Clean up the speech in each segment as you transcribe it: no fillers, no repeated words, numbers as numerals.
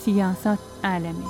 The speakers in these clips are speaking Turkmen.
Siyasat alemi.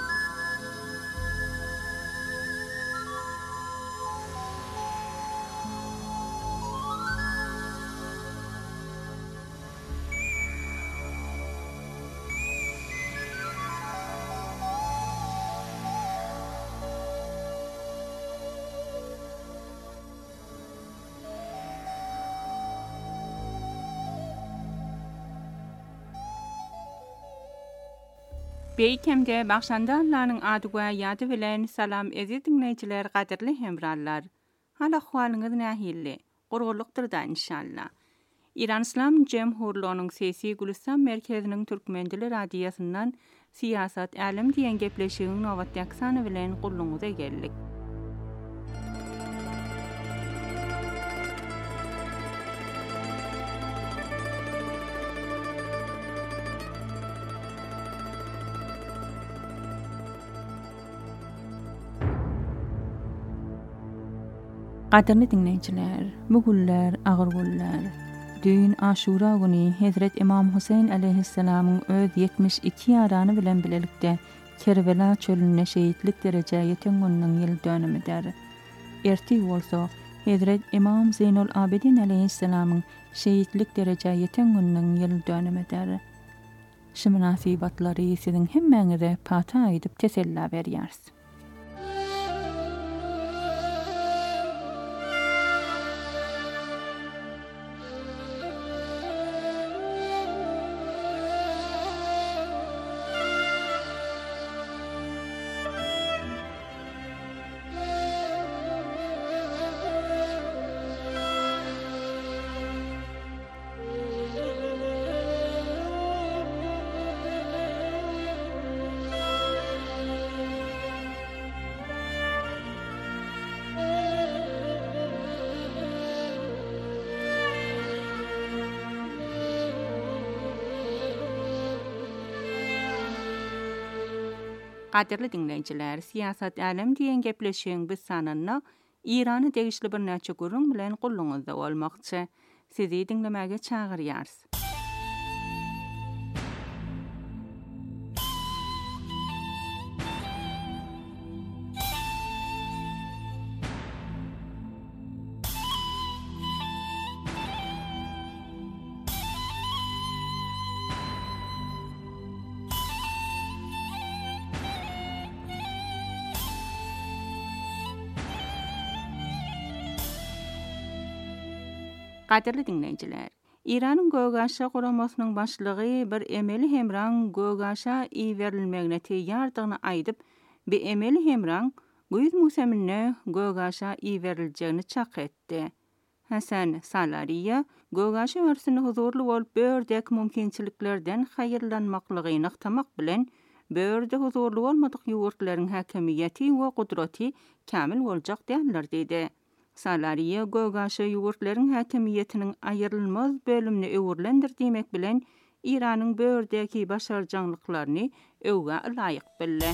Beýkemde başlandarlaryň adyga ýady bilen salam ezi dinleýijiler, gaderli hemrallar. Hal ahwalyňyz nähilli? Gurgulykdyr-da inşallah. İran İslam Jemhuriyetiniň sesi Gülistan merkeziniň Türkmendili radiýasyndan siyasat alem diýen gepleşigiň nowat ýaksany bilen gulluňyza geldik. Gaderli dinleýijiler, bu günler agyr günler. Düýün Aşura güni Hazrat İmam Husayn aleyhissalamyň öz 72 ýarany bilen bilelikde Kerbela çölüne şehitlik derejäge ýeten günüň ýyl dönümidir. Erti bolsa Hazrat İmam Zeynul Abidin aleyhissalamyň şehitlik derejäge ýeten günüň ýyl dönümidir. Şu münasibatlary siziň hemmeňize pata aýdyp tesella berýäris. Gaderli dinleýijiler, siyasat alem diýen gepleşigiň biz sananyna Irany degişli bir näçe gurrun bilen gulluňyzda bolmakçy. Sizi dinlemäge çagyrýarys. Gaderli dinleýijiler, Iranyň Gögaşa guramasynyň başlygy bir emeli hemraň Gögaşa iýerilmegine teýýardygyny aýdyp, bu emeli hemraň güýz musemine Gögaşa iýeriljegini çak etdi. Hasan Salariya Gögaşa wagtyny huzurly bolup bördek mümkinçiliklerden haýyrlanmaklygyny yktamak bilen börde huzurly bolmadyk ýurtlaryň häkimiýeti we gudraty kamil boljak diýerler diýdi. Salariya Gögaşa ýurtlaryň häkimiýetiniň aýrylmaz bölümini öwürlendir diýmek bilen Iranyň bördeki başarjanlyklaryny öwge laýyk bildi.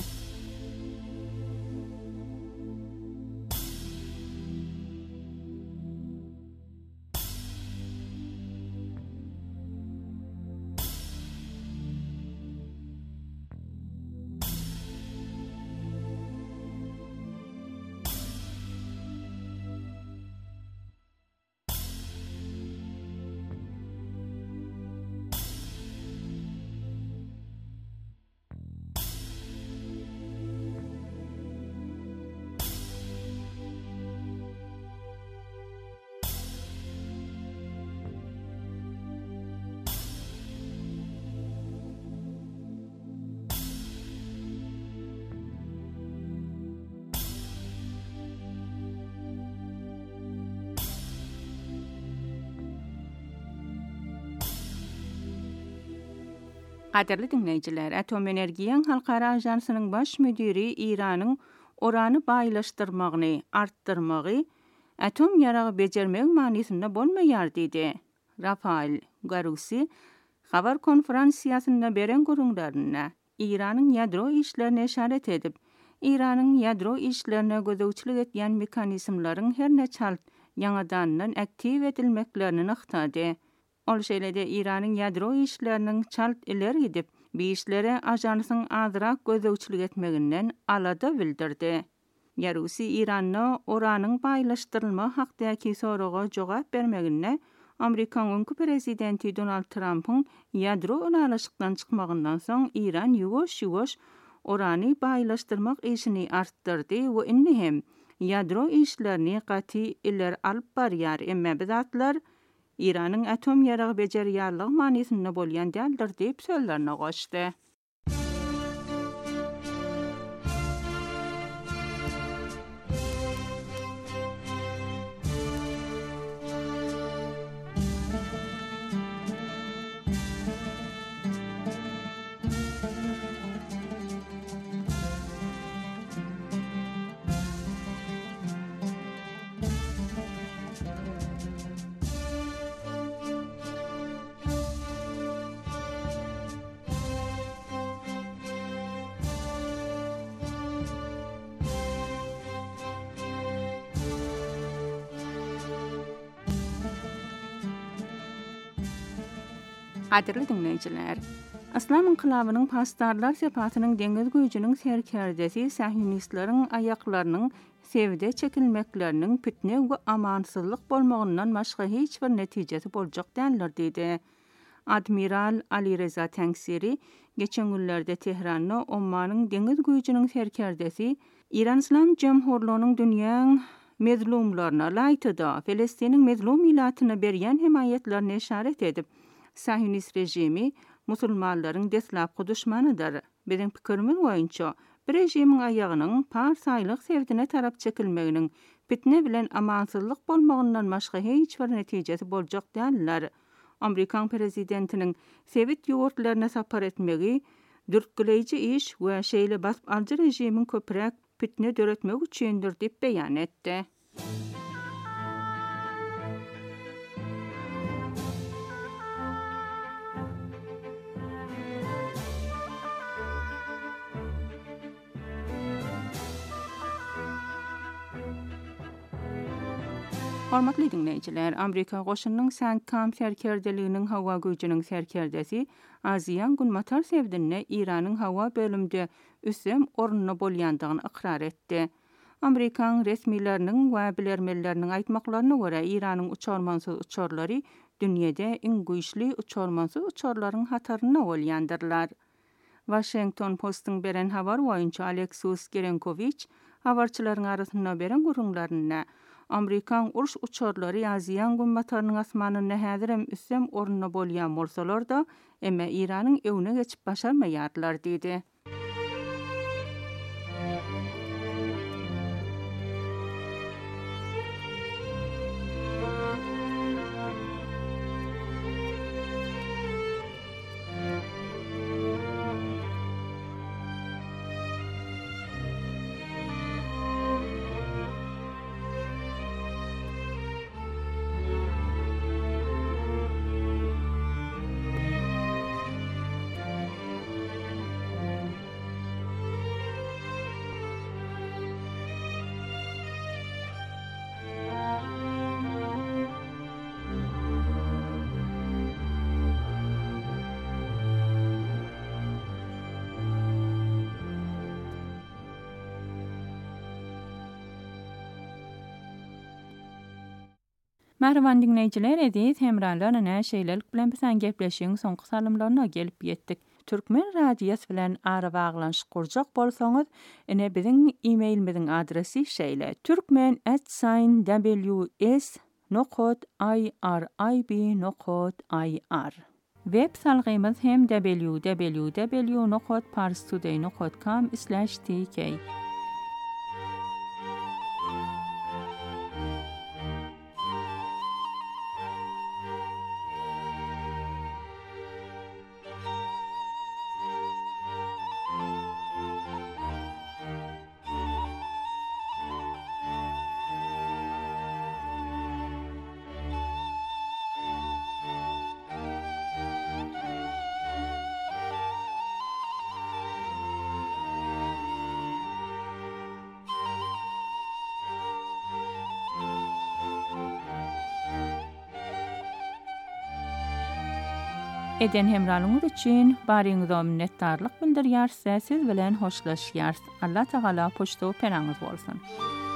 Gaderli dinleýijiler, Atom Energiýaň Halkara Ajansynyň baş müdiri Iranyň urany baýlaşdyrmagyny artdyrmagy atom ýaragy bejermek manysynda bolmaýar diýdi. Rafael Grossi habar konferensiýasynda beren gurulmalarynda Iranyň ýadro işlerine işaret edip, Iranyň ýadro işlerine gözegçilik etýän mekanizmlaryň her neçe ýangadandan aktiv edilmeklerini aqtady. Ol şeýlede Iranyň ýadro işleriniň çalt ileri gidip, Biyişlere ajansın azyrak gözegçilik etmeginden alada bildirdi. Yarusi İranna oranyň baýlaşdyrylma hakdaky soraga jogap bermegine Amerikan öňkü prezidenti Donald Trump'ın ýadro önalaşykdan çykmagyndan soň İran ýuwaş-ýuwaş orany baýlaşdyrmak işini artdyrdy we indi hem ýadro işlerini gaty iller alyp barýar. Emma bizatlar İranyň atom ýaragy bejerýärligi manysynda bolýan däldir diýip sözlerine goşdy. Hadirli dinleyijiler, Islam inqilabynyň pastarlar sepatynyň deňiz güýjüniň serkerdesi Sahyonistlaryň aýaklarynyň sevde çekilmekleriniň pitne we amansızlyk bolmagyndan başga hiç bir netijesi boljak däldir diýdi. Admiral Ali Reza Tangsiri geçen günlerde Tehranda Ommanyň deňiz güýjüniň serkerdesi İran Islam Jemhurlygynyň dünýäň mezlumlaryna laýtyda Filistiniň mezlum millatyna berýän himayetlerini işaret edip Sahyonist rejimi musulmanlaryň deslapky düşmanydyr. Biziň pikirimiz boýunça bir rejimiň aýagynyň parsaýlyk sevdine tarap çekilmeginiň pitne bilen amansızlyk bolmagyndan başga hiç bir netijesi boljak däldir. Amerikan prezidentiniň Sowet ýurtlaryna sapar etmegi dürtgüleýiji iş we şeýle basp aljy rejimiň köpräk pitne döretmek üçindir diýip beýan etdi. Hormatly dinleyijiler, Amerika goşunynyň CENTCOM serkerdeliginiň hawa güýjüniň serkerdesi Aziýan Günmatar Sevdinne İranyň hawa bölümde üsem ornuny bolýandygyny ikrar etdi. Amerikan resmileriniň we bilermelleriniň aýtmaklaryna görä İranyň uçarmansyz uçarlary dünýede iň güýçli uçarmansyz uçarlaryň hataryna bolýandyrlar. Washington Post'un beren habar boýunça Alexis Gerenkovich habarçylaryň arasynda beren gurulmaryna Amerikan uruş uçarlary Aziýan Günmatarynyň asmanyna häzirem üssem ornuny bolýan bolsalar da, emma İranyň ewine geçip başarmaýarlar diýdi. Merhaban dinleyijiler, edis hemralarla näşeýlelik bilen bilen gepleşiň soňky salymlaryna gelip ýetdik. Türkmen radiýasy bilen ara baglanşyk kurjak bolsaňyz, ene biziň e-mailimiziň adresi şeýle: turkmen@ws.irib.ir. Web salgymyz hem www.parstoday.com/tk. Eden hemralığınız için barýyňyza minnetdarlyk bildirýär. Siz bilen hoşlaşýar. Allah Taala poşto penanız bolsun.